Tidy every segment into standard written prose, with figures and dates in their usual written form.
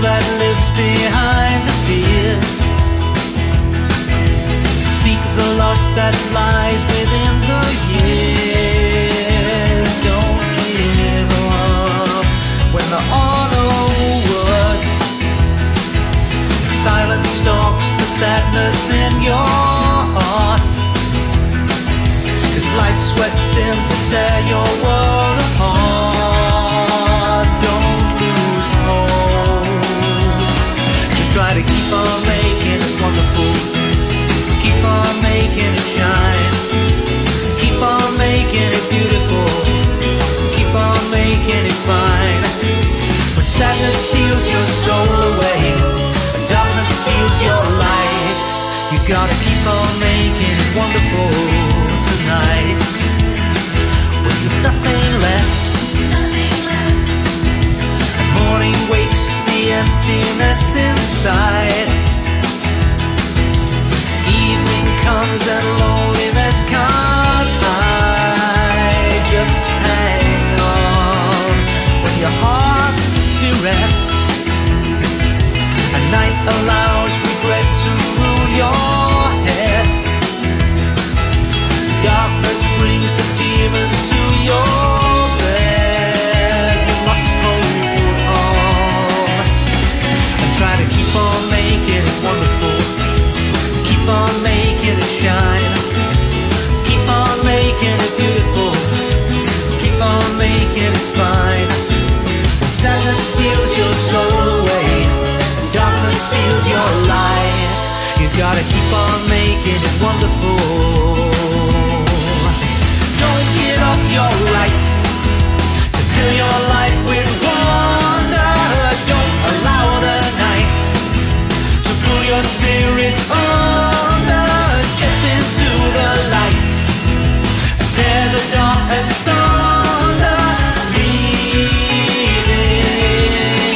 that lives behind the tears. Speak of the loss that lies within the years. Don't give up when the onwards. Silence stalks the sadness in your heart. 'Cause life swept in to tear your world apart. Don't lose hope. Just try to keep on making it wonderful. Keep on making it shine. Keep on making it beautiful. Keep on making it fine. When sadness steals your soul away and darkness steals your light, you gotta keep on making it wonderful tonight. When you've nothing left and morning wakes the emptiness inside, evening comes and loneliness can't hide. Just hang on when your heart's bereft and night allows regret to rule your head. Darkness brings the demons to your bed. You must hold on and try to keep on making it wonderful. Keep on making it shine. Keep on making it beautiful. Keep on making it fine. When sadness steals your soul away and darkness steals your light, you gotta keep on making it wonderful. Don't give up your right to fill your life with wonder. Don't allow the night to pull your spirit under. Step into the light and tear the dark asunder. Leading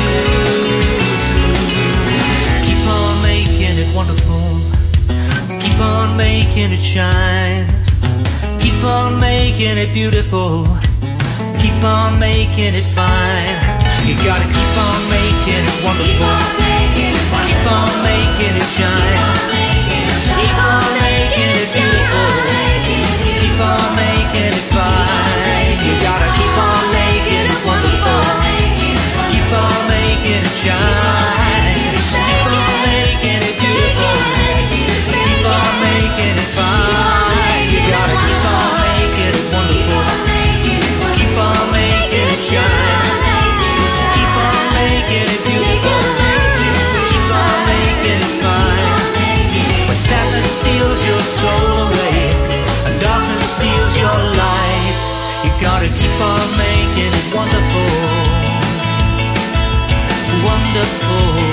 you. Keep on making it wonderful. Keep on making it shine. Keep on making it beautiful. Keep on making it fine. You gotta keep on making it wonderful. Keep on making it shine. Keep on making it beautiful. Keep on making it fine. You gotta keep on making it wonderful. Keep on making it shine. Keep on making it beautiful. Keep on making it fine. You gotta keep on making it wonderful. Keep on making it shine. Keep on making it beautiful. Keep on making it fine. When sadness steals your soul away and darkness steals your light, you gotta keep on making it wonderful. Wonderful.